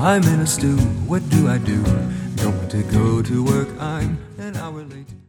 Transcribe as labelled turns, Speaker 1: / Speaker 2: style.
Speaker 1: I'm in a stew, what do? Going to go to work, I'm an hour late.